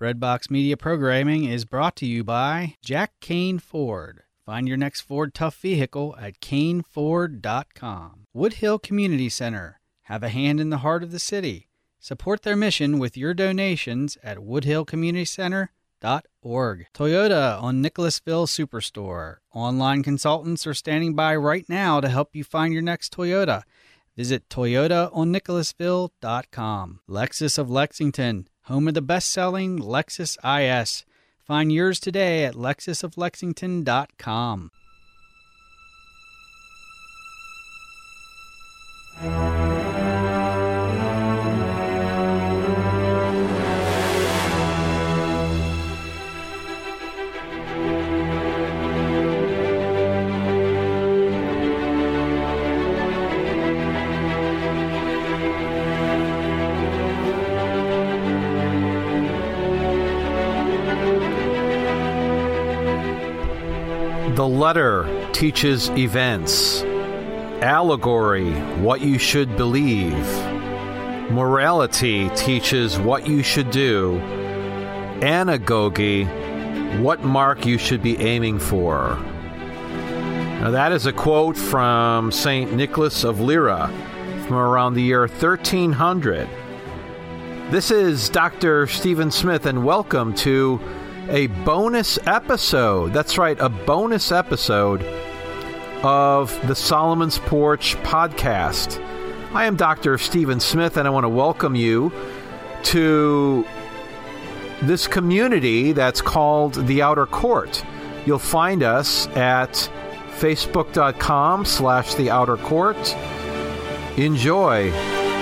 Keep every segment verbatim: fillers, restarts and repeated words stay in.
Breadbox Media programming is brought to you by Jack Kane Ford. Find your next Ford Tough vehicle at Kane Ford dot com. Woodhill Community Center. Have a hand in the heart of the city. Support their mission with your donations at woodhill community center dot org. Toyota on Nicholasville Superstore. Online consultants are standing by right now to help you find your next Toyota. Visit toyota on nicholasville dot com. Lexus of Lexington, home of the best-selling Lexus I S. Find yours today at lexus of lexington dot com. The letter teaches events. Allegory, what you should believe. Morality teaches what you should do. Anagogy, what mark you should be aiming for. Now that is a quote from Saint Nicholas of Lyra from around the year thirteen hundred. This is Doctor Stephen Smith, and welcome to a bonus episode. That's right, a bonus episode of the Solomon's Porch podcast. I am Doctor Stephen Smith, and I want to welcome you to this community that's called The Outer Court. You'll find us at facebook.com slash The Outer Court. Enjoy.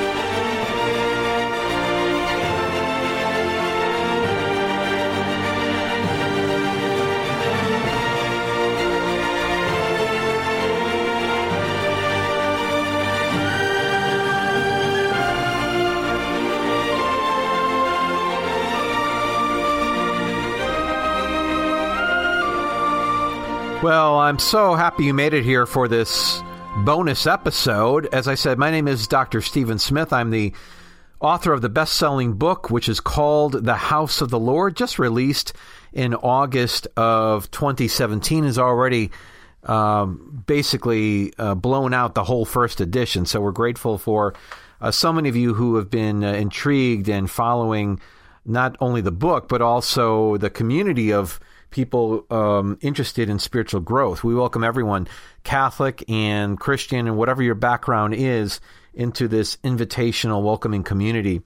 Well, I'm so happy you made it here for this bonus episode. As I said, my name is Doctor Stephen Smith. I'm the author of the best-selling book, which is called The House of the Lord, just released in August of twenty seventeen, has already um, basically uh, blown out the whole first edition. So we're grateful for uh, so many of you who have been uh, intrigued and following not only the book, but also the community of people um, interested in spiritual growth. We welcome everyone, Catholic and Christian, and whatever your background is, into this invitational, welcoming community.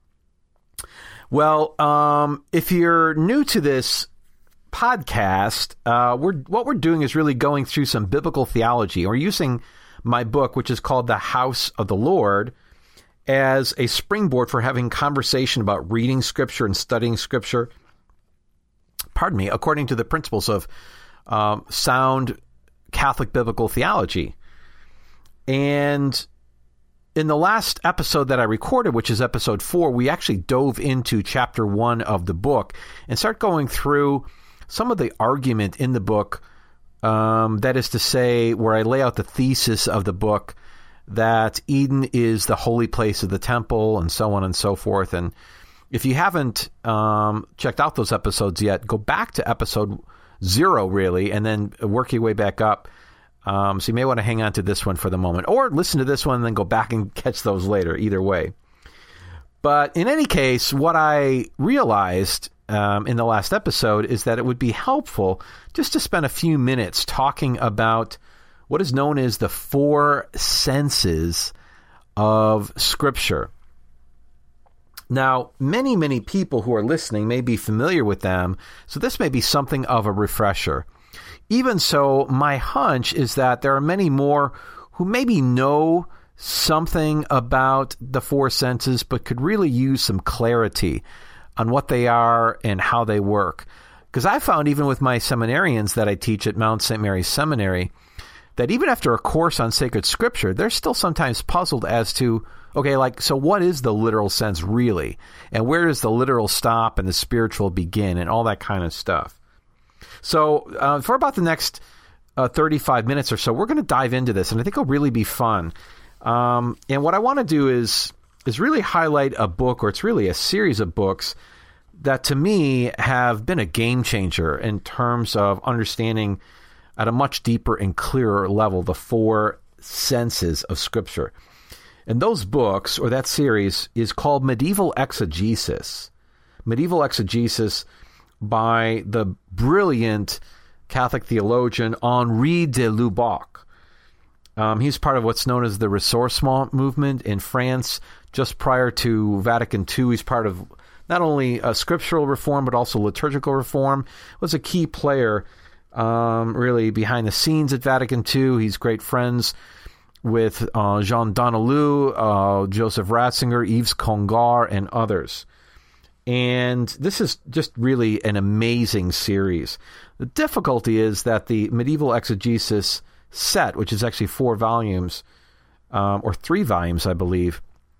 Well, um, if you're new to this podcast, uh, we're what we're doing is really going through some biblical theology. We're using my book, which is called The House of the Lord, as a springboard for having conversation about reading Scripture and studying Scripture. Pardon me, according to the principles of um, sound Catholic biblical theology. And in the last episode that I recorded, which is episode four, we actually dove into chapter one of the book and start going through some of the argument in the book, um, that is to say, where I lay out the thesis of the book that Eden is the holy place of the temple and so on and so forth. And if you haven't um, checked out those episodes yet, go back to episode zero, really, and then work your way back up. Um, so you may want to hang on to this one for the moment, or listen to this one and then go back and catch those later, either way. But in any case, what I realized um, in the last episode is that it would be helpful just to spend a few minutes talking about what is known as the four senses of Scripture. Now, many, many people who are listening may be familiar with them, so this may be something of a refresher. Even so, my hunch is that there are many more who maybe know something about the four senses, but could really use some clarity on what they are and how they work. Because I found, even with my seminarians that I teach at Mount Saint Mary's Seminary, that even after a course on sacred Scripture, they're still sometimes puzzled as to, okay, like, so what is the literal sense really? And where does the literal stop and the spiritual begin and all that kind of stuff? So uh, for about the next uh, thirty-five minutes or so, we're going to dive into this, and I think it'll really be fun. Um, and what I want to do is is really highlight a book, or it's really a series of books, that to me have been a game changer in terms of understanding at a much deeper and clearer level the four senses of Scripture. And those books, or that series, is called Medieval Exegesis. Medieval Exegesis by the brilliant Catholic theologian Henri de Lubac. Um, he's part of what's known as the Ressourcement movement in France. Just prior to Vatican Two, he's part of not only a scriptural reform, but also liturgical reform. Was a key player, um, really, behind the scenes at Vatican Two. He's great friends with uh, Jean Donnelly, uh, Joseph Ratzinger, Yves Congar, and others. And this is just really an amazing series. The difficulty is that the Medieval Exegesis set, which is actually four volumes, um, or three volumes, I believe,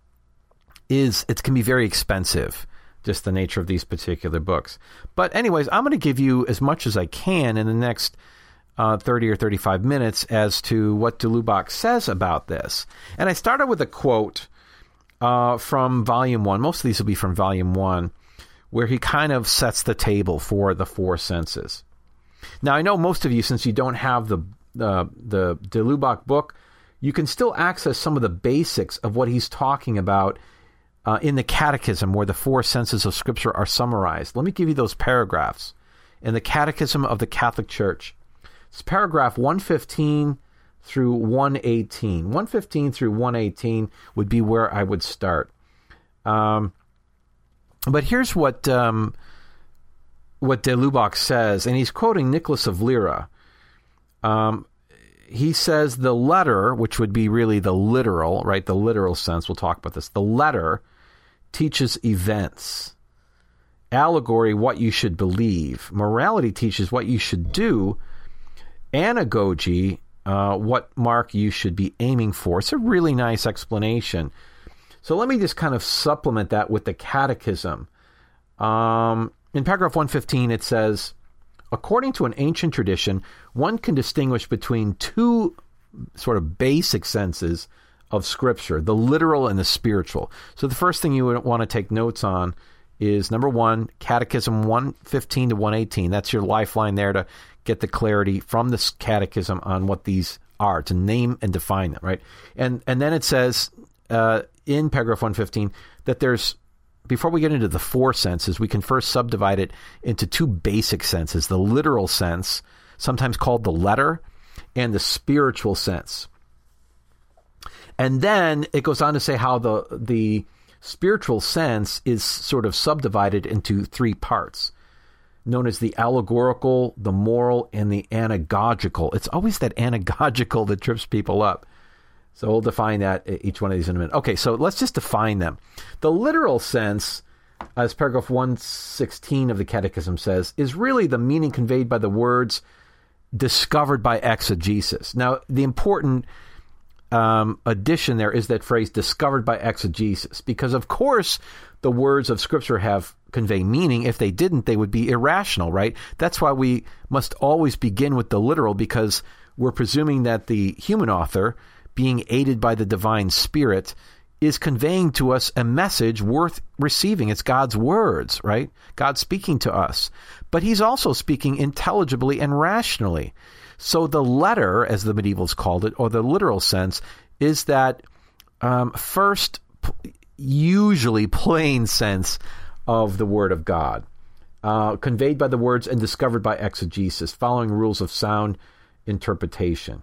is it can be very expensive, just the nature of these particular books. But anyways, I'm going to give you as much as I can in the next uh, thirty or thirty-five minutes as to what de Lubac says about this. And I started with a quote uh, from Volume one. Most of these will be from Volume one, where he kind of sets the table for the four senses. Now, I know most of you, since you don't have the the, the de Lubac book, you can still access some of the basics of what he's talking about uh, in the Catechism, where the four senses of Scripture are summarized. Let me give you those paragraphs. In the Catechism of the Catholic Church, it's paragraph one fifteen through one eighteen. one fifteen through one eighteen would be where I would start. Um, but here's what um, what de Lubac says, and he's quoting Nicholas of Lyra. Um, he says the letter, which would be really the literal, right? The literal sense. We'll talk about this. The letter teaches events. Allegory, what you should believe. Morality teaches what you should do. Anagogy, uh, what mark you should be aiming for. It's a really nice explanation. So let me just kind of supplement that with the Catechism. Um, in paragraph one fifteen, it says, according to an ancient tradition, one can distinguish between two sort of basic senses of Scripture, the literal and the spiritual. So the first thing you would want to take notes on is, number one, Catechism one fifteen to one eighteen. That's your lifeline there to get the clarity from this Catechism on what these are, to name and define them, right? And and then it says uh, in paragraph one fifteen that there's, before we get into the four senses, we can first subdivide it into two basic senses, the literal sense, sometimes called the letter, and the spiritual sense. And then it goes on to say how the the spiritual sense is sort of subdivided into three parts, known as the allegorical, the moral, and the anagogical. It's always that anagogical that trips people up. So we'll define that, each one of these in a minute. Okay, so let's just define them. The literal sense, as paragraph one sixteen of the Catechism says, is really the meaning conveyed by the words discovered by exegesis. Now, the important um, addition there is that phrase, discovered by exegesis, because of course the words of Scripture have convey meaning. If they didn't, they would be irrational, right? That's why we must always begin with the literal, because we're presuming that the human author, being aided by the divine Spirit, is conveying to us a message worth receiving. It's God's words, right? God speaking to us. But he's also speaking intelligibly and rationally. So the letter, as the medievals called it, or the literal sense, is that um, first, usually plain sense of the Word of God, uh, conveyed by the words and discovered by exegesis, following rules of sound interpretation.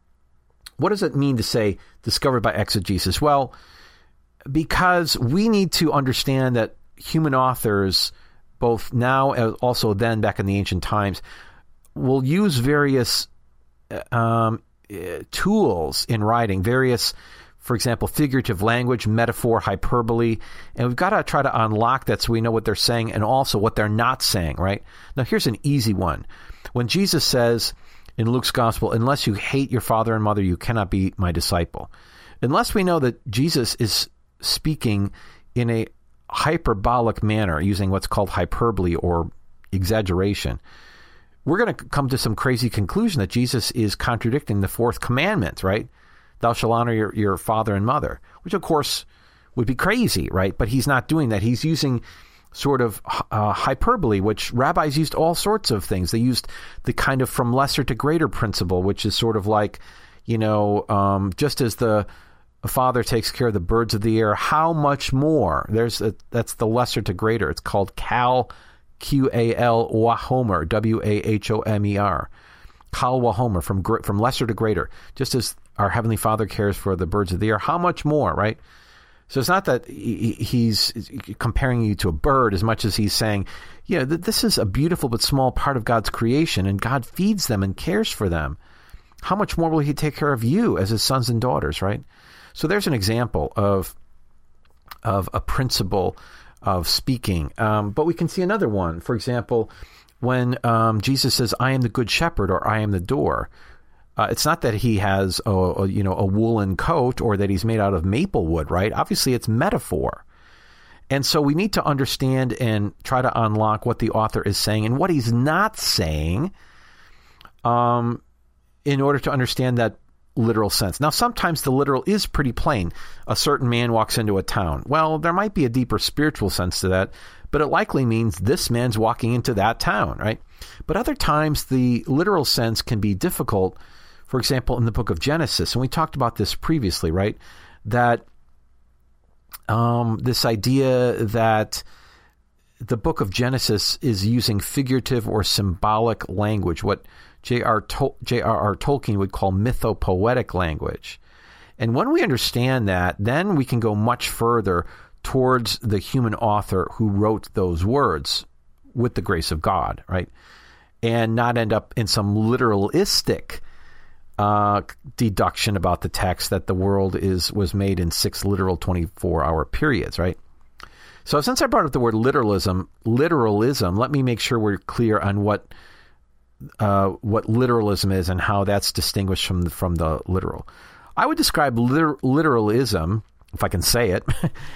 What does it mean to say discovered by exegesis? Well, because we need to understand that human authors, both now and also then back in the ancient times, will use various um, tools in writing, various, for example, figurative language, metaphor, hyperbole, and we've got to try to unlock that so we know what they're saying and also what they're not saying, right? Now, here's an easy one. When Jesus says in Luke's gospel, unless you hate your father and mother, you cannot be my disciple. Unless we know that Jesus is speaking in a hyperbolic manner, using what's called hyperbole or exaggeration, we're going to come to some crazy conclusion that Jesus is contradicting the fourth commandment, right? Thou shalt honor your, your father and mother, which of course would be crazy, right? But he's not doing that. He's using sort of uh, hyperbole, which rabbis used all sorts of things. They used the kind of from lesser to greater principle, which is sort of like, you know, um, just as the Father takes care of the birds of the air, how much more? There's a, that's the lesser to greater. It's called Kal, Q A L, Wahomer, W A H O M E R. Kal Wahomer, from from lesser to greater. Just as our Heavenly Father cares for the birds of the air, how much more, right? So it's not that he's comparing you to a bird as much as he's saying, yeah, this is a beautiful but small part of God's creation, and God feeds them and cares for them. How much more will he take care of you as his sons and daughters, right? So there's an example of of a principle of speaking. Um, but we can see another one. For example, when um, Jesus says, I am the good shepherd, or I am the door. Uh, it's not that he has a, a you know a woolen coat or that he's made out of maple wood, right? Obviously, it's metaphor. And so we need to understand and try to unlock what the author is saying and what he's not saying um, in order to understand that literal sense. Now, sometimes the literal is pretty plain. A certain man walks into a town. Well, there might be a deeper spiritual sense to that, but it likely means this man's walking into that town, right? But other times the literal sense can be difficult. For example, in the book of Genesis, and we talked about this previously, right? That um, this idea that the book of Genesis is using figurative or symbolic language, what J R Tol- J R R Tolkien would call mythopoetic language. And when we understand that, then we can go much further towards the human author who wrote those words with the grace of God, right? And not end up in some literalistic uh, deduction about the text that the world is was made in six literal twenty-four hour periods, right? So since I brought up the word literalism, literalism, let me make sure we're clear on what uh, what literalism is and how that's distinguished from the, from the literal. I would describe liter- literalism, if I can say it,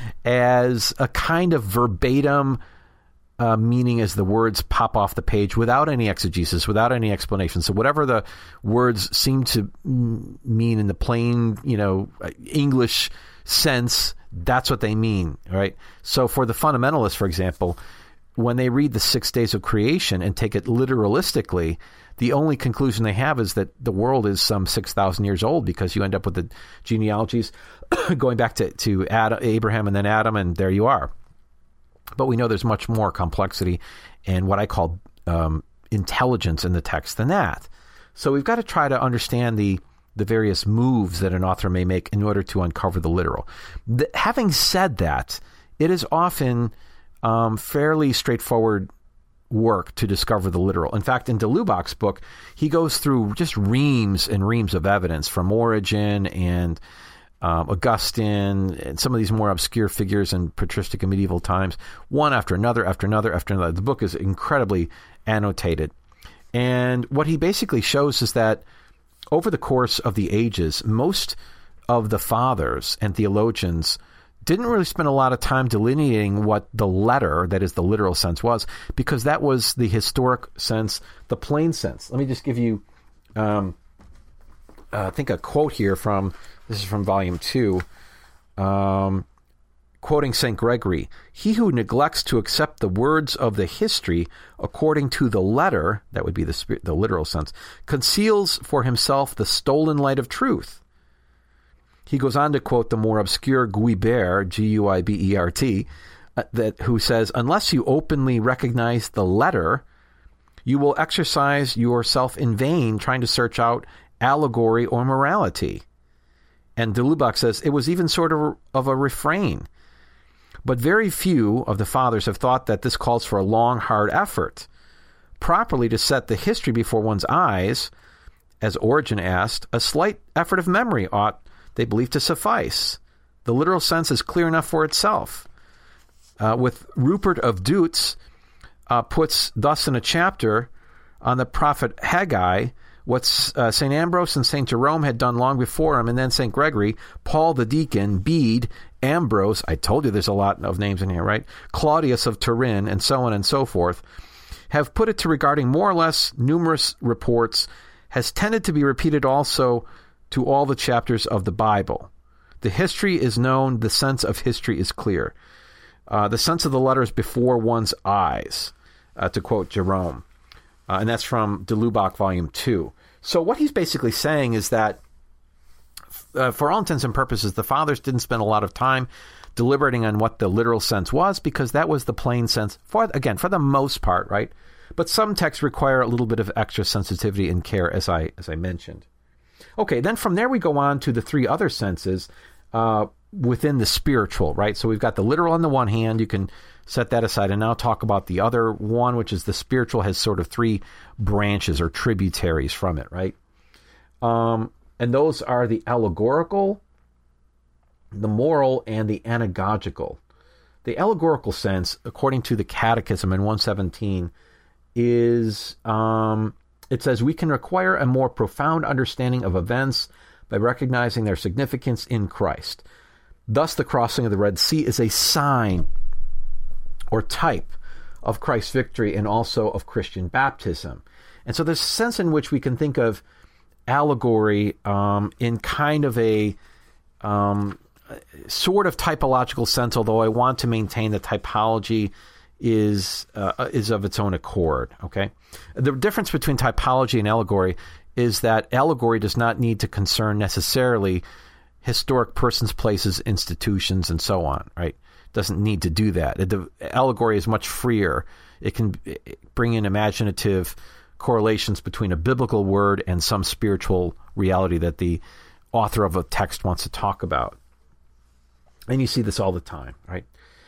as a kind of verbatim uh, meaning as the words pop off the page without any exegesis, without any explanation. So whatever the words seem to m- mean in the plain, you know, English sense, that's what they mean, right? So for the fundamentalists, for example, when they read the six days of creation and take it literalistically, the only conclusion they have is that the world is some six thousand years old, because you end up with the genealogies going back to, to Adam, Abraham and then Adam, and there you are. But we know there's much more complexity and what I call um, intelligence in the text than that. So we've got to try to understand the the various moves that an author may make in order to uncover the literal. The, having said that, it is often um, fairly straightforward work to discover the literal. In fact, in de Lubach's book, he goes through just reams and reams of evidence from Origen and um, Augustine and some of these more obscure figures in patristic and medieval times, one after another, after another, after another. The book is incredibly annotated. And what he basically shows is that over the course of the ages, most of the fathers and theologians didn't really spend a lot of time delineating what the letter, that is the literal sense, was, because that was the historic sense, the plain sense. Let me just give you, um, uh, I think, a quote here from, this is from volume two, um, quoting Saint Gregory, "He who neglects to accept the words of the history according to the letter," that would be the spirit, the literal sense, "conceals for himself the stolen light of truth." He goes on to quote the more obscure Guibert, G U I B E R T, uh, that who says, "Unless you openly recognize the letter, you will exercise yourself in vain trying to search out allegory or morality." And de Lubac says, "It was even sort of, of a refrain. But very few of the fathers have thought that this calls for a long, hard effort. Properly to set the history before one's eyes, as Origen asked, a slight effort of memory ought, they believe, to suffice. The literal sense is clear enough for itself." Uh, with Rupert of Deutz uh, puts thus in a chapter on the prophet Haggai what uh, Saint Ambrose and Saint Jerome had done long before him, and then Saint Gregory, Paul the Deacon, Bede, Ambrose, I told you there's a lot of names in here, right? Claudius of Turin, and so on and so forth, have put it to regarding more or less numerous reports, has tended to be repeated also to all the chapters of the Bible. The history is known, the sense of history is clear. Uh, the sense of the letter is before one's eyes, uh, to quote Jerome. Uh, and that's from De Lubac, Volume two. So what he's basically saying is that, uh, for all intents and purposes, the fathers didn't spend a lot of time deliberating on what the literal sense was, because that was the plain sense, for again, for the most part, right? But some texts require a little bit of extra sensitivity and care, as I as I mentioned. Okay, then from there we go on to the three other senses uh, within the spiritual, right? So we've got the literal on the one hand. You can set that aside and now talk about the other one, which is the spiritual, has sort of three branches or tributaries from it, right? Um, and those are the allegorical, the moral, and the anagogical. The allegorical sense, according to the Catechism in one seventeen, is, um, it says, we can require a more profound understanding of events by recognizing their significance in Christ. Thus, the crossing of the Red Sea is a sign or type of Christ's victory and also of Christian baptism. And so there's a sense in which we can think of allegory um, in kind of a um, sort of typological sense, although I want to maintain that typology is uh, is of its own accord. Okay, the difference between typology and allegory is that allegory does not need to concern necessarily historic persons, places, institutions, and so on. Right? Doesn't need to do that. The allegory is much freer. It can bring in imaginative correlations between a biblical word and some spiritual reality that the author of a text wants to talk about. And you see this all the time, right?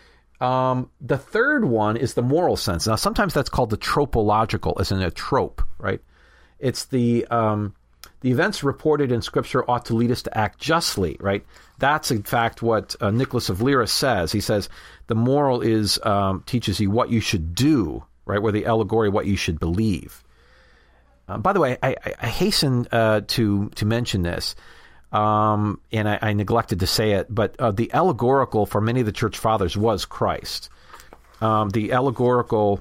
Um, the third one is the moral sense. Now, sometimes that's called the tropological, as in a trope, right? It's the um, the events reported in Scripture ought to lead us to act justly, right? That's, in fact, what uh, Nicholas of Lyra says. He says the moral is um, teaches you what you should do, right? Where the allegory, what you should believe. Uh, by the way, I, I, I hasten uh, to to mention this. Um, and I, I neglected to say it, but uh, the allegorical for many of the church fathers was Christ. Um, the allegorical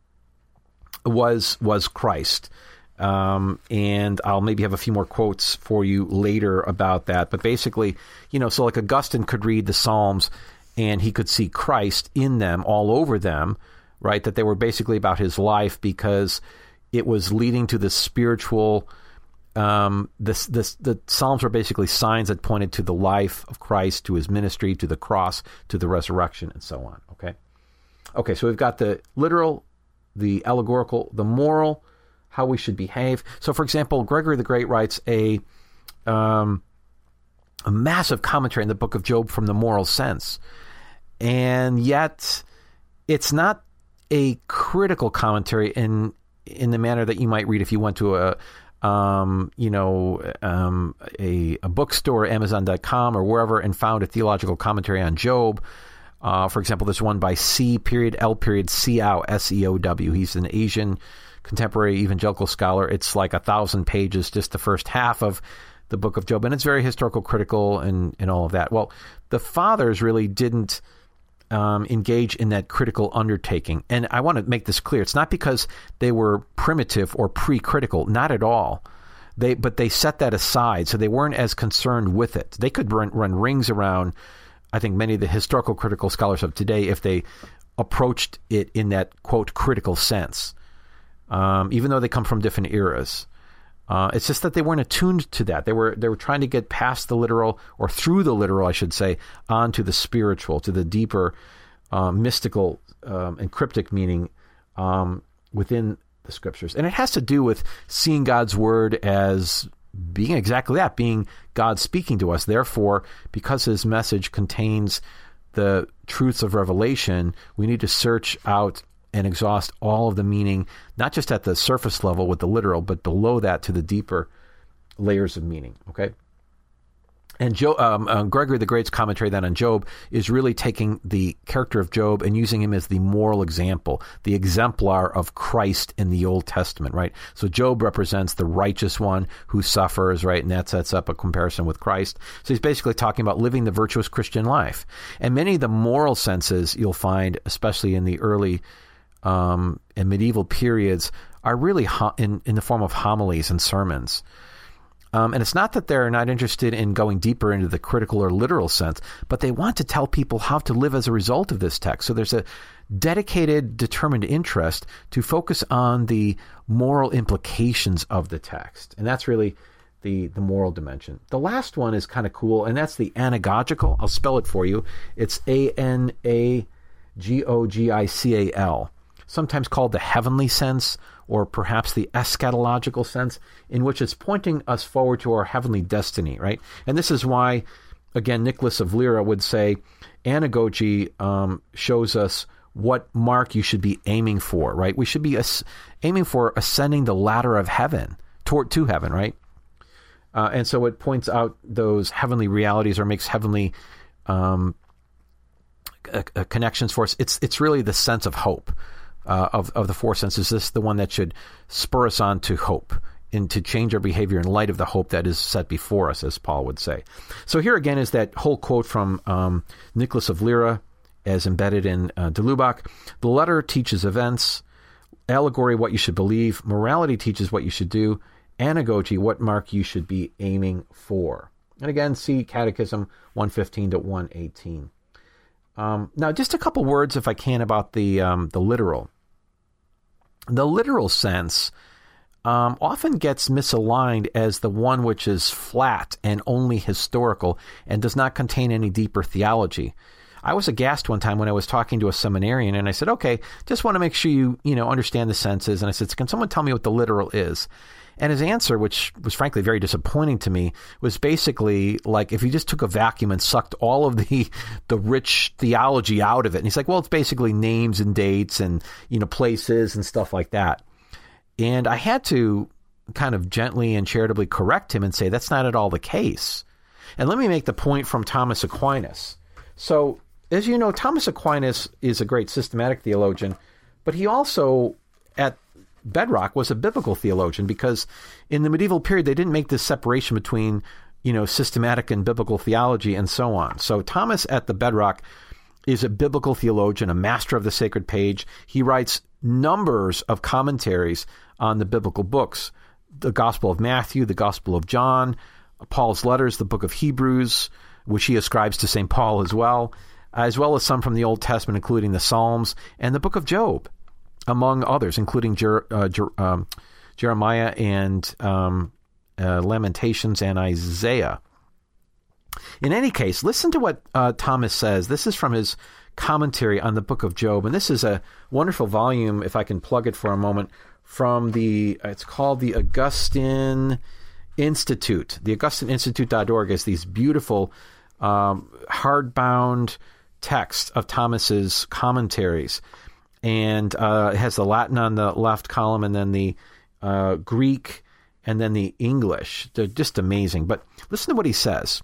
was was Christ. Um, and I'll maybe have a few more quotes for you later about that. But basically, you know, so like Augustine could read the Psalms and he could see Christ in them, all over them, right? That they were basically about his life because it was leading to this spiritual. Um, this, this, the Psalms were basically signs that pointed to the life of Christ, to his ministry, to the cross, to the resurrection, and so on. Okay. Okay. So we've got the literal, the allegorical, the moral, how we should behave. So, for example, Gregory the Great writes a, um, a massive commentary in the book of Job from the moral sense. And yet it's not a critical commentary in, in the manner that you might read if you went to a, Um, you know, um, a, a bookstore, Amazon dot com, or wherever, and found a theological commentary on Job. Uh, for example, there's one by C. period L. period Seow, S E O W. He's an Asian contemporary evangelical scholar. It's like a thousand pages, just the first half of the book of Job, and it's very historical, critical, and, and all of that. Well, the fathers really didn't Um, engage in that critical undertaking. And I want to make this clear. It's not because they were primitive or pre-critical, not at all. They, but they set that aside, so they weren't as concerned with it. They could run, run rings around, I think, many of the historical critical scholars of today if they approached it in that, quote, critical sense, um, even though they come from different eras. Uh, it's just that they weren't attuned to that. They were they were trying to get past the literal, or through the literal, I should say, onto the spiritual, to the deeper, uh, mystical um, and cryptic meaning um, within the Scriptures. And it has to do with seeing God's Word as being exactly that, being God speaking to us. Therefore, because His message contains the truths of revelation, we need to search out and exhaust all of the meaning, not just at the surface level with the literal, but below that to the deeper layers of meaning, okay? And Job, um, um, Gregory the Great's commentary then on Job is really taking the character of Job and using him as the moral example, the exemplar of Christ in the Old Testament, right? So Job represents the righteous one who suffers, right? And that sets up a comparison with Christ. So he's basically talking about living the virtuous Christian life. And many of the moral senses you'll find, especially in the early um, and medieval periods, are really ho- in, in the form of homilies and sermons. Um, and it's not that they're not interested in going deeper into the critical or literal sense, but they want to tell people how to live as a result of this text. So there's a dedicated, determined interest to focus on the moral implications of the text. And that's really the, the moral dimension. The last one is kind of cool, and that's the anagogical. I'll spell it for you. It's A N A G O G I C A L, sometimes called the heavenly sense, or perhaps the eschatological sense, in which it's pointing us forward to our heavenly destiny, right? And this is why, again, Nicholas of Lyra would say, anagogy um, shows us what mark you should be aiming for, right? We should be as- aiming for ascending the ladder of heaven, toward to heaven, right? Uh, and so it points out those heavenly realities, or makes heavenly um, uh, uh, connections for us. It's it's really the sense of hope. Uh, of, of the four senses, this is the one that should spur us on to hope and to change our behavior in light of the hope that is set before us, as Paul would say. So here again is that whole quote from um, Nicholas of Lyra, as embedded in uh, de Lubac. The letter teaches events, allegory what you should believe, morality teaches what you should do, anagogy what mark you should be aiming for. And again, see Catechism one fifteen to one eighteen. Um, now, just a couple words, if I can, about the um, the literal. The literal sense um, often gets misaligned as the one which is flat and only historical and does not contain any deeper theology. I was aghast one time when I was talking to a seminarian, and I said, okay, just want to make sure you you know understand the senses. And I said, can someone tell me what the literal is? And his answer, which was frankly very disappointing to me, was basically like if you just took a vacuum and sucked all of the the rich theology out of it. And he's like, well, it's basically names and dates and, you know, places and stuff like that. And I had to kind of gently and charitably correct him and say, that's not at all the case. And let me make the point from Thomas Aquinas. So, as you know, Thomas Aquinas is a great systematic theologian, but he also, at bedrock, was a biblical theologian, because in the medieval period they didn't make this separation between, you know, systematic and biblical theology and so on. So Thomas at the bedrock is a biblical theologian, a master of the sacred page. He writes numbers of commentaries on the biblical books, the Gospel of Matthew, the Gospel of John, Paul's letters, the book of Hebrews, which he ascribes to Saint Paul as well, as well as some from the Old Testament, including the Psalms and the book of Job, among others, including Jer- uh, Jer- um, Jeremiah and um, uh, Lamentations and Isaiah. In any case, listen to what uh, Thomas says. This is from his commentary on the book of Job, and this is a wonderful volume, if I can plug it for a moment, from the, it's called the Augustine Institute. The Augustine Institute dot org is these beautiful um, hardbound texts of Thomas's commentaries. And uh, it has the Latin on the left column, and then the uh, Greek, and then the English. They're just amazing. But listen to what he says.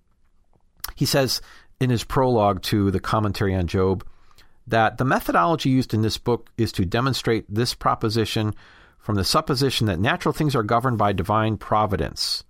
He says in his prologue to the commentary on Job that the methodology used in this book is to demonstrate this proposition from the supposition that natural things are governed by divine providence.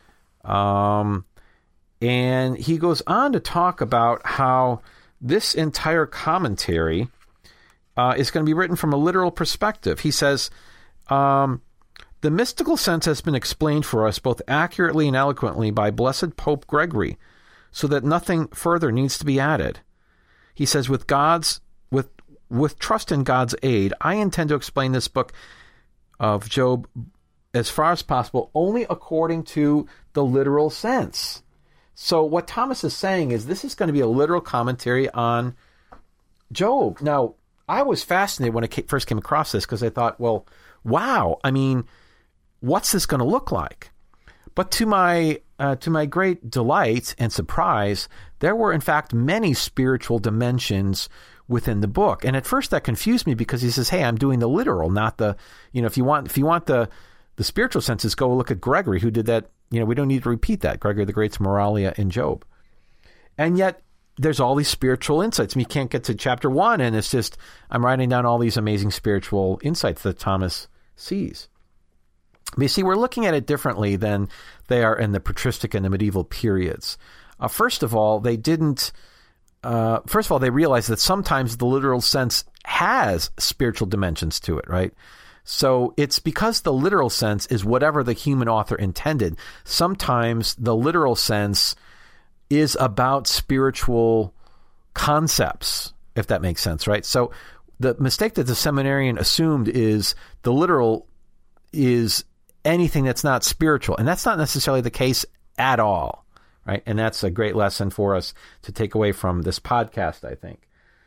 Um, and he goes on to talk about how this entire commentary Uh, is going to be written from a literal perspective. He says, um, the mystical sense has been explained for us both accurately and eloquently by Blessed Pope Gregory, so that nothing further needs to be added. He says, with God's, with with trust in God's aid, I intend to explain this book of Job as far as possible only according to the literal sense. So what Thomas is saying is this is going to be a literal commentary on Job. Now, I was fascinated when I first came across this, because I thought, well, wow, I mean, what's this going to look like? But to my uh, to my great delight and surprise, there were, in fact, many spiritual dimensions within the book. And at first that confused me, because he says, hey, I'm doing the literal, not the, you know, if you want if you want the, the spiritual senses, go look at Gregory, who did that. You know, we don't need to repeat that. Gregory the Great's Moralia in Job. And yet, there's all these spiritual insights. I mean, you can't get to chapter one, and it's just, I'm writing down all these amazing spiritual insights that Thomas sees. But you see, we're looking at it differently than they are in the patristic and the medieval periods. Uh, first of all, they didn't, uh, first of all, they realized that sometimes the literal sense has spiritual dimensions to it, right? So it's because the literal sense is whatever the human author intended. Sometimes the literal sense is about spiritual concepts, if that makes sense, right? So the mistake that the seminarian assumed is the literal is anything that's not spiritual. And that's not necessarily the case at all, right? And that's a great lesson for us to take away from this podcast, I think.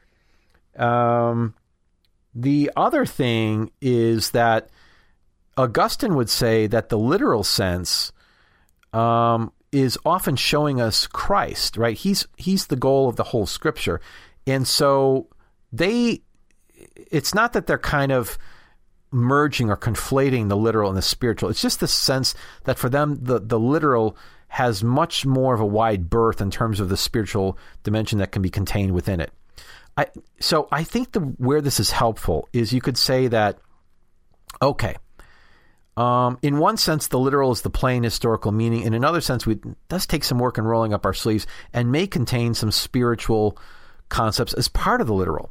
Um, the other thing is that Augustine would say that the literal sense um, is often showing us Christ, right? He's he's the goal of the whole Scripture. And so they, it's not that they're kind of merging or conflating the literal and the spiritual. It's just the sense that for them, the, the literal has much more of a wide berth in terms of the spiritual dimension that can be contained within it. I, so I think the where this is helpful is you could say that, okay, um, in one sense, the literal is the plain historical meaning. In another sense, we, it does take some work in rolling up our sleeves and may contain some spiritual concepts as part of the literal.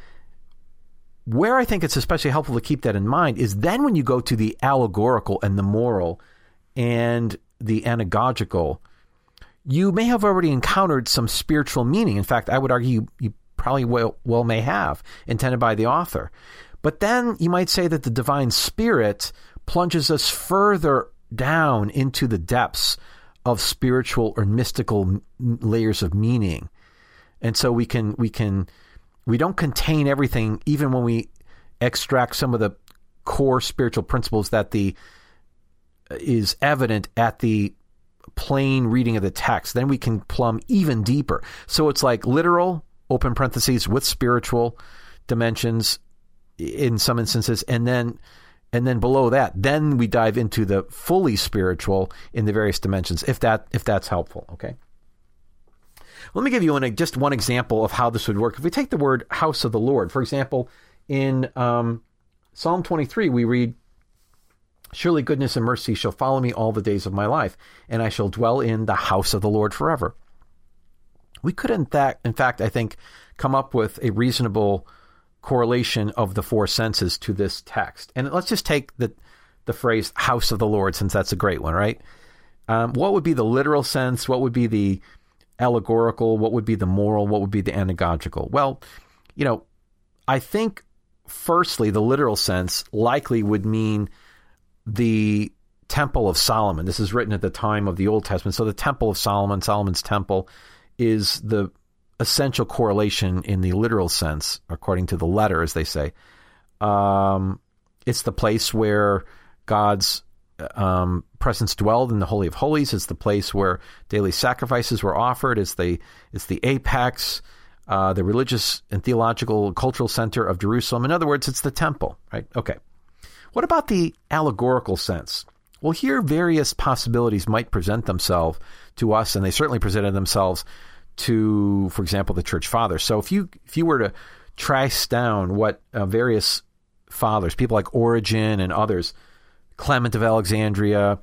Where I think it's especially helpful to keep that in mind is then when you go to the allegorical and the moral and the anagogical, you may have already encountered some spiritual meaning. In fact, I would argue you, you probably well, well may have, intended by the author. But then you might say that the divine spirit plunges us further down into the depths of spiritual or mystical m- layers of meaning. And so we can, we can, we don't contain everything, even when we extract some of the core spiritual principles that the is evident at the plain reading of the text. Then we can plumb even deeper. So it's like literal, open parentheses, with spiritual dimensions in some instances, and then and then below that, then we dive into the fully spiritual in the various dimensions, if that if that's helpful. Okay. Let me give you an, just one example of how this would work. If we take the word house of the Lord, for example, in um, Psalm twenty-three, we read, "Surely goodness and mercy shall follow me all the days of my life, and I shall dwell in the house of the Lord forever." We could, in fact, in fact, I think, come up with a reasonable correlation of the four senses to this text. And let's just take the the phrase house of the Lord, since that's a great one, right? Um, what would be the literal sense? What would be the allegorical? What would be the moral? What would be the anagogical? Well, you know, I think firstly, the literal sense likely would mean the Temple of Solomon. This is written at the time of the Old Testament. So the Temple of Solomon, Solomon's Temple, is the essential correlation in the literal sense, according to the letter, as they say. Um, it's the place where God's um, presence dwelled in the Holy of Holies. It's the place where daily sacrifices were offered. It's the it's the apex, uh, the religious and theological cultural center of Jerusalem. In other words, it's the temple, right? Okay. What about the allegorical sense? Well, here various possibilities might present themselves to us, and they certainly presented themselves to, for example, the church fathers. So if you if you were to trace down what uh, various fathers, people like Origen and others, Clement of Alexandria,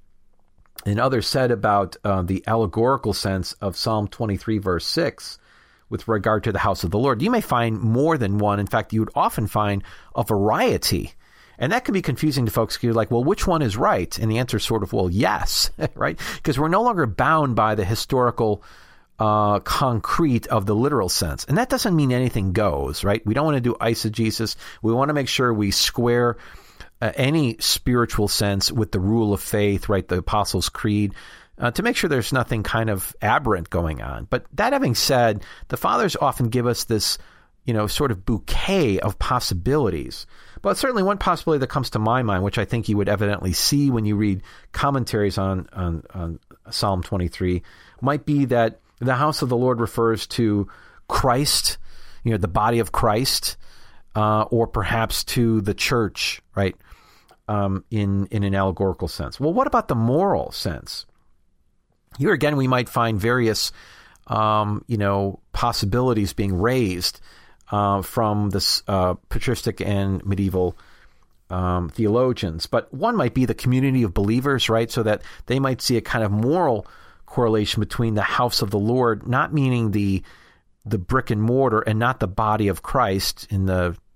and others said about uh, the allegorical sense of Psalm twenty-three, verse six, with regard to the house of the Lord, you may find more than one. In fact, you would often find a variety. And that can be confusing to folks. You're like, well, which one is right? And the answer is sort of, well, yes, right? Because we're no longer bound by the historical uh, concrete of the literal sense. And that doesn't mean anything goes, right? We don't want to do eisegesis. We want to make sure we square uh, any spiritual sense with the rule of faith, right? The Apostles' Creed, uh, to make sure there's nothing kind of aberrant going on. But that having said, the fathers often give us this, you know, sort of bouquet of possibilities. But certainly one possibility that comes to my mind, which I think you would evidently see when you read commentaries on, on, on Psalm twenty-three, might be that the house of the Lord refers to Christ, you know, the body of Christ, uh, or perhaps to the church, right, um, in, in an allegorical sense. Well, what about the moral sense? Here again, we might find various, um, you know, possibilities being raised Uh, from this uh, patristic and medieval um, theologians. But one might be the community of believers, right? So that they might see a kind of moral correlation between the house of the Lord, not meaning the the brick and mortar and not the body of Christ in the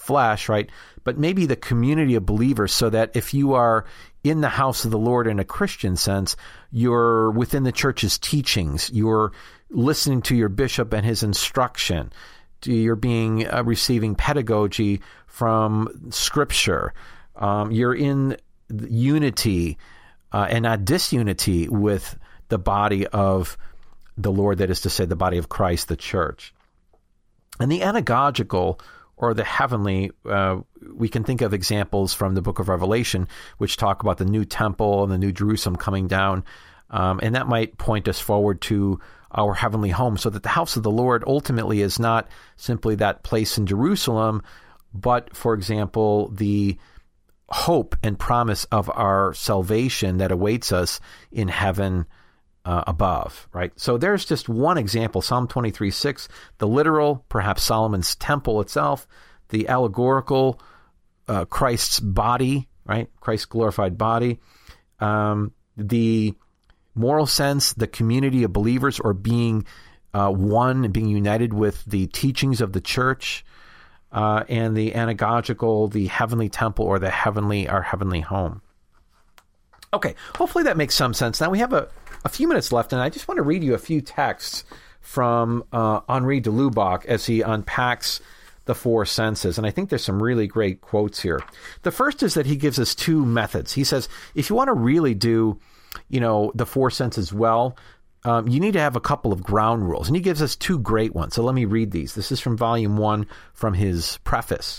flesh, right? But maybe the community of believers, so that if you are in the house of the Lord in a Christian sense, you're within the church's teachings, you're listening to your bishop and his instruction, you're being uh, receiving pedagogy from Scripture, um, you're in unity uh, and not disunity with the body of the Lord, that is to say, the body of Christ, the church. And the anagogical, or the heavenly, uh, we can think of examples from the book of Revelation, which talk about the new temple and the new Jerusalem coming down. Um, and that might point us forward to our heavenly home, so that the house of the Lord ultimately is not simply that place in Jerusalem, but, for example, the hope and promise of our salvation that awaits us in heaven uh, above, right? So there's just one example, Psalm twenty-three six, the literal, perhaps Solomon's temple itself, the allegorical, uh, Christ's body, right? Christ's glorified body, um, the moral sense, the community of believers, or being uh, one and being united with the teachings of the church, uh, and the anagogical, the heavenly temple, or the heavenly, our heavenly home. Okay, hopefully that makes some sense. Now we have a, a few minutes left, and I just want to read you a few texts from uh, Henri de Lubac as he unpacks the four senses. And I think there's some really great quotes here. The first is that he gives us two methods. He says, if you want to really do you know, the four senses well, um, you need to have a couple of ground rules. And he gives us two great ones. So let me read these. This is from volume one, from his preface.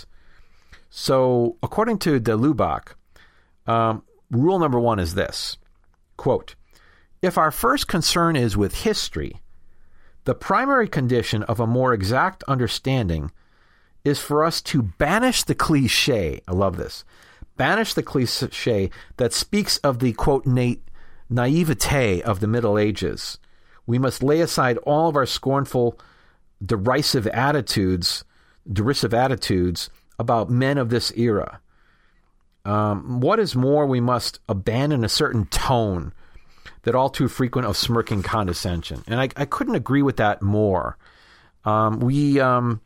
So according to de Lubac, um, rule number one is this, quote, if our first concern is with history, the primary condition of a more exact understanding is for us to banish the cliche. I love this. Banish the cliche that speaks of the, quote, na- naivete of the Middle Ages. We must lay aside all of our scornful, derisive attitudes, derisive attitudes about men of this era. Um, what is more, we must abandon a certain tone that all too frequent of smirking condescension. And I, I couldn't agree with that more. Um, we, um,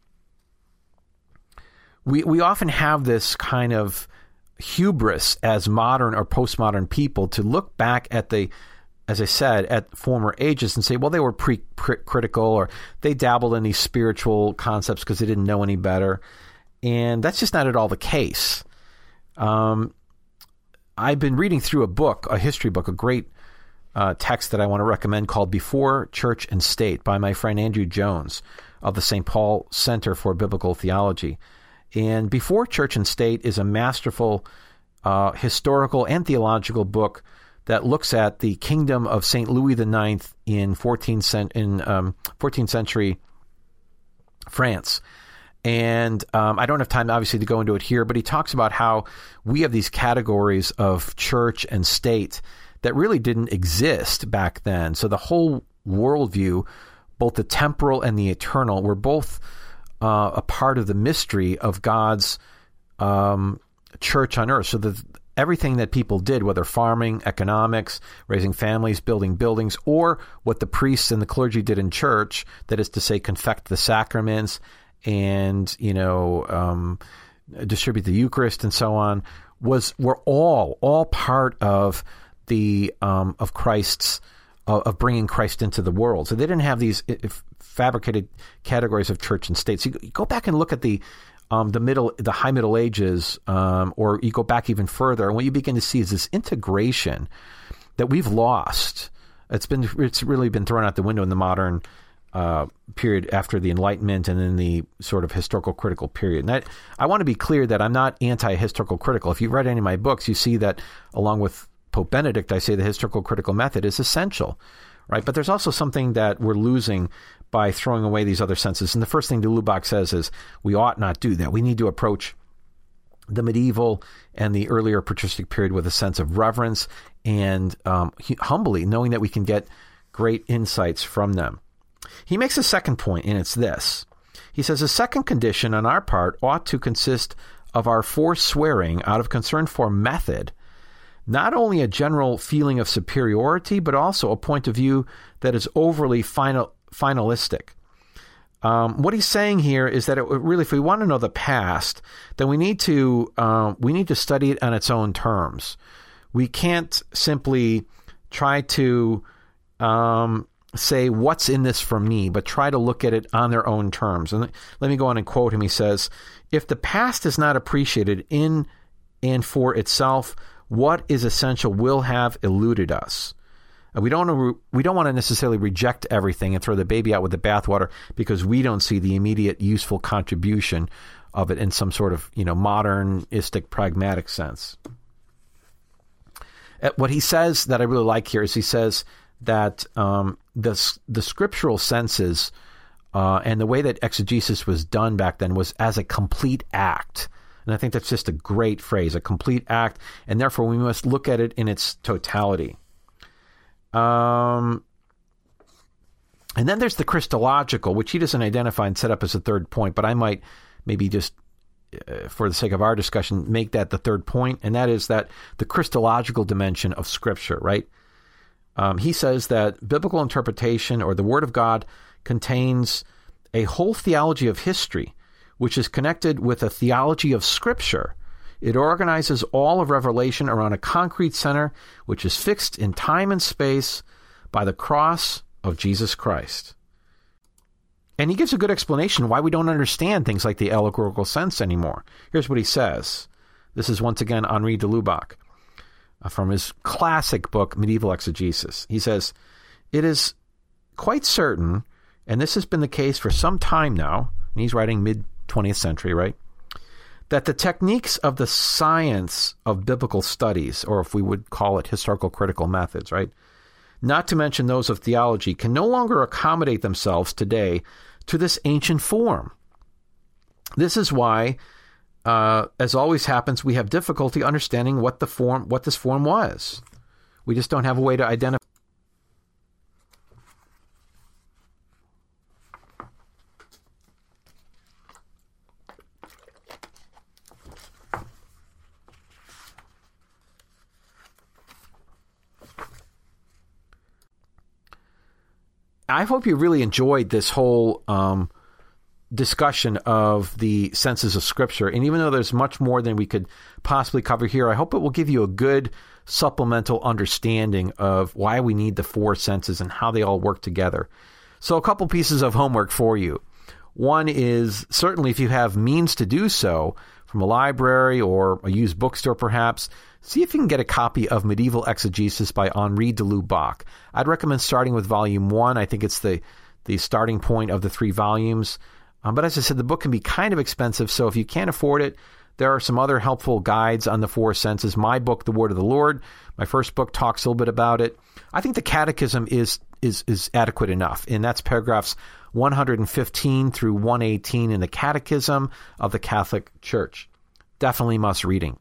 we we often have this kind of hubris as modern or postmodern people to look back at the, as I said, at former ages and say, well, they were pre-critical, or they dabbled in these spiritual concepts because they didn't know any better. And that's just not at all the case. Um, I've been reading through a book, a history book, a great uh, text that I want to recommend called Before Church and State by my friend Andrew Jones of the Saint Paul Center for Biblical Theology. And Before Church and State is a masterful uh, historical and theological book that looks at the kingdom of Saint Louis the Ninth in fourteenth, cent- in, um, fourteenth century France. And um, I don't have time, obviously, to go into it here, but he talks about how we have these categories of church and state that really didn't exist back then. So the whole worldview, both the temporal and the eternal, were both uh, a part of the mystery of God's um, church on earth. So that everything that people did, whether farming, economics, raising families, building buildings, or what the priests and the clergy did in church, that is to say, confect the sacraments, and, you know, um, distribute the Eucharist and so on, was were all all part of the um, of Christ's uh, of bringing Christ into the world. So they didn't have these if, fabricated categories of church and state. So you, you go back and look at the um, the middle the High Middle Ages, um, or you go back even further, and what you begin to see is this integration that we've lost. It's been it's really been thrown out the window in the modern Uh, period after the Enlightenment, and then the sort of historical critical period. And that, I want to be clear that I'm not anti-historical critical. If you've read any of my books, you see that along with Pope Benedict, I say the historical critical method is essential, right? But there's also something that we're losing by throwing away these other senses. And the first thing de Lubac says is we ought not do that. We need to approach the medieval and the earlier patristic period with a sense of reverence and um, humbly, knowing that we can get great insights from them. He makes a second point, and it's this. He says, a second condition on our part ought to consist of our forswearing, out of concern for method, not only a general feeling of superiority, but also a point of view that is overly final, finalistic. Um, what he's saying here is that it, really, if we want to know the past, then we need to uh, we need to study it on its own terms. We can't simply try to um, say what's in this for me, but try to look at it on their own terms. And let me go on and quote him. He says, "If the past is not appreciated in and for itself, what is essential will have eluded us." We don't want to, we don't want to necessarily reject everything and throw the baby out with the bathwater because we don't see the immediate useful contribution of it in some sort of, you know, modernistic, pragmatic sense. What he says that I really like here is he says that um, the the scriptural senses uh, and the way that exegesis was done back then was as a complete act. And I think that's just a great phrase, a complete act, and therefore we must look at it in its totality. Um, and then there's the Christological, which he doesn't identify and set up as a third point, but I might maybe just, uh, for the sake of our discussion, make that the third point, and that is that the Christological dimension of Scripture, right? Um, he says that biblical interpretation, or the Word of God, contains a whole theology of history, which is connected with a theology of Scripture. It organizes all of Revelation around a concrete center, which is fixed in time and space by the cross of Jesus Christ. And he gives a good explanation why we don't understand things like the allegorical sense anymore. Here's what he says. This is once again Henri de Lubac uh, from his classic book, Medieval Exegesis. He says, "It is quite certain, and this has been the case for some time now," and he's writing mid-twentieth century, right? "that the techniques of the science of biblical studies," or if we would call it historical critical methods, right, "not to mention those of theology, can no longer accommodate themselves today to this ancient form. This is why, uh, as always happens, we have difficulty understanding what the form, what this form was. We just don't have a way to identify." I hope you really enjoyed this whole um, discussion of the senses of Scripture. And even though there's much more than we could possibly cover here, I hope it will give you a good supplemental understanding of why we need the four senses and how they all work together. So a couple pieces of homework for you. One is, certainly if you have means to do so, from a library or a used bookstore perhaps, see if you can get a copy of Medieval Exegesis by Henri de Lubac. I'd recommend starting with volume one. I think it's the, the starting point of the three volumes. Um, but as I said, the book can be kind of expensive, so if you can't afford it, there are some other helpful guides on the four senses. My book, The Word of the Lord, my first book, talks a little bit about it. I think the Catechism is is is adequate enough, and that's paragraphs one hundred fifteen through one eighteen in the Catechism of the Catholic Church. Definitely must reading.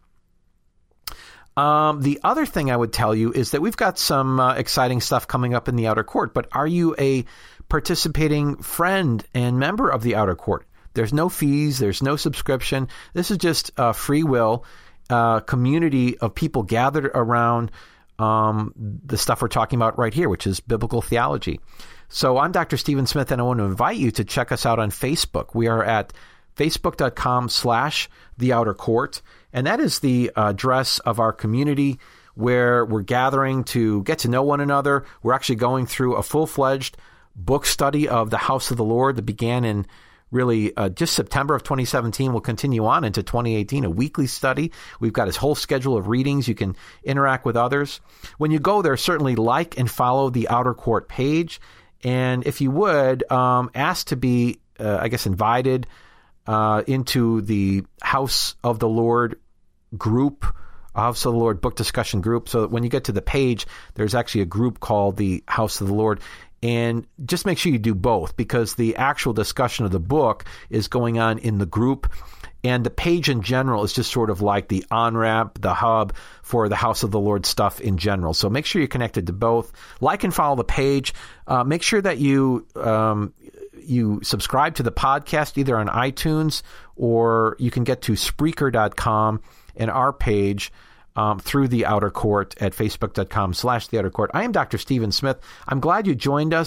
Um, the other thing I would tell you is that we've got some uh, exciting stuff coming up in the Outer Court, but are you a participating friend and member of the Outer Court? There's no fees. There's no subscription. This is just a free will uh, community of people gathered around um, the stuff we're talking about right here, which is biblical theology. So I'm Doctor Stephen Smith, and I want to invite you to check us out on Facebook. We are at facebook.com slash the outer court. And that is the address of our community where we're gathering to get to know one another. We're actually going through a full-fledged book study of the House of the Lord that began in really uh, just September of twenty seventeen. Will continue on into twenty eighteen, a weekly study. We've got a whole schedule of readings. You can interact with others. When you go there, certainly like and follow the Outer Court page. And if you would, um, ask to be, uh, I guess, invited uh, into the House of the Lord group, House of the Lord book discussion group. So that when you get to the page, there's actually a group called the House of the Lord. And just make sure you do both, because the actual discussion of the book is going on in the group. And the page in general is just sort of like the on-ramp, the hub for the House of the Lord stuff in general. So make sure you're connected to both. Like and follow the page. Uh, make sure that you um, you subscribe to the podcast either on iTunes, or you can get to Spreaker dot com and our page Um, through the Outer Court at facebook.com slash the Outer Court. I am Doctor Stephen Smith. I'm glad you joined us.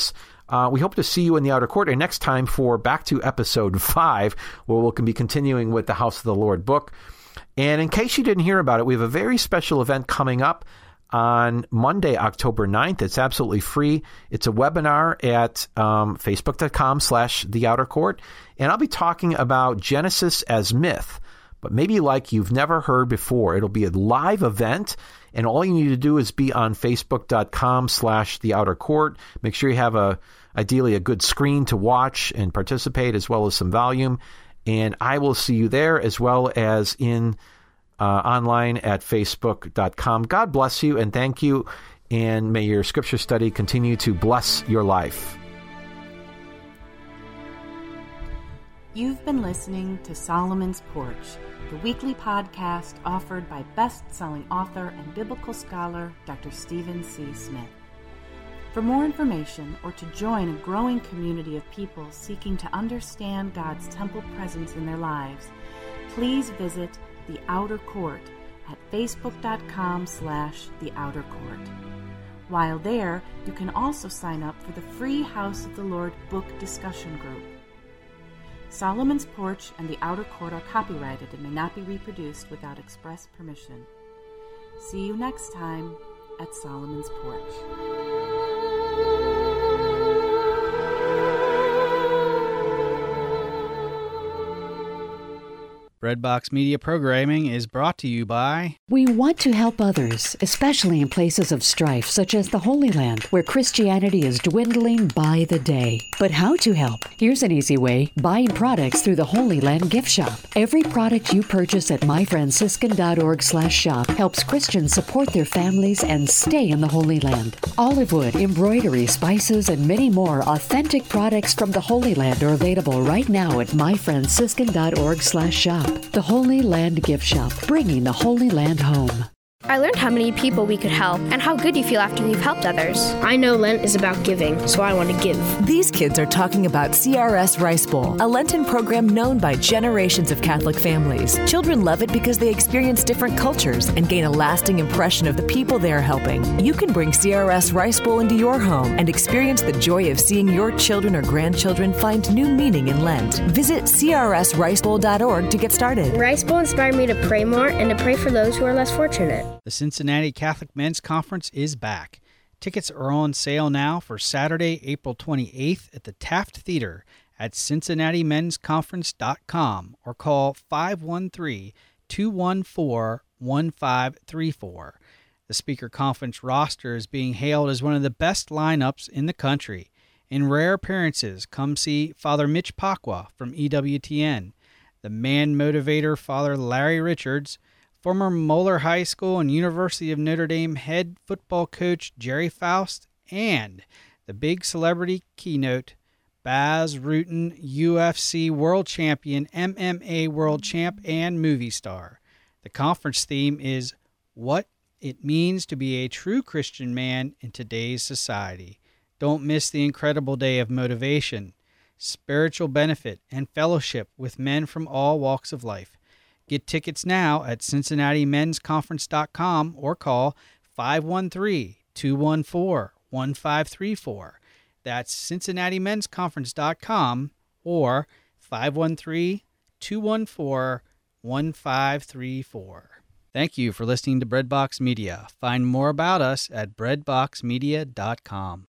Uh, we hope to see you in the outer court and next time for back to episode five, where we'll be continuing with the House of the Lord book. And in case you didn't hear about it, we have a very special event coming up on Monday, October ninth. It's absolutely free. It's a webinar at um, facebook.com slash the outer court. And I'll be talking about Genesis as myth, but maybe like you've never heard before. It'll be a live event, and all you need to do is be on facebook.com slash the outer court. Make sure you have a ideally a good screen to watch and participate, as well as some volume. And I will see you there, as well as in uh, online at facebook dot com. God bless you and thank you, and may your scripture study continue to bless your life. You've been listening to Solomon's Porch, the weekly podcast offered by best-selling author and biblical scholar Doctor Stephen C. Smith. For more information or to join a growing community of people seeking to understand God's temple presence in their lives, please visit The Outer Court at facebook.com slash The Outer Court. While there, you can also sign up for the free House of the Lord book discussion group. Solomon's Porch and The Outer Court are copyrighted and may not be reproduced without express permission. See you next time at Solomon's Porch. Breadbox Media Programming is brought to you by... We want to help others, especially in places of strife, such as the Holy Land, where Christianity is dwindling by the day. But how to help? Here's an easy way. Buying products through the Holy Land gift shop. Every product you purchase at myfranciscan.org slash shop helps Christians support their families and stay in the Holy Land. Olive wood, embroidery, spices, and many more authentic products from the Holy Land are available right now at myfranciscan.org slash shop. The Holy Land Gift Shop, bringing the Holy Land home. I learned how many people we could help and how good you feel after you've helped others. I know Lent is about giving, so I want to give. These kids are talking about C R S Rice Bowl, a Lenten program known by generations of Catholic families. Children love it because they experience different cultures and gain a lasting impression of the people they are helping. You can bring C R S Rice Bowl into your home and experience the joy of seeing your children or grandchildren find new meaning in Lent. Visit c r s rice bowl dot org to get started. Rice Bowl inspired me to pray more and to pray for those who are less fortunate. The Cincinnati Catholic Men's Conference is back. Tickets are on sale now for Saturday, April twenty-eighth at the Taft Theater at cincinnati men's conference dot com or call five one three, two one four, one five three four. The speaker conference roster is being hailed as one of the best lineups in the country. In rare appearances, come see Father Mitch Pacwa from E W T N, the man motivator Father Larry Richards, former Moeller High School and University of Notre Dame head football coach Jerry Faust, and the big celebrity keynote, Baz Rutten, U F C world champion, M M A world champ, and movie star. The conference theme is What It Means to Be a True Christian Man in Today's Society. Don't miss the incredible day of motivation, spiritual benefit, and fellowship with men from all walks of life. Get tickets now at cincinnati men's conference dot com or call five one three, two one four, one five three four. That's cincinnati men's conference dot com or five one three, two one four, one five three four. Thank you for listening to Breadbox Media. Find more about us at breadbox media dot com.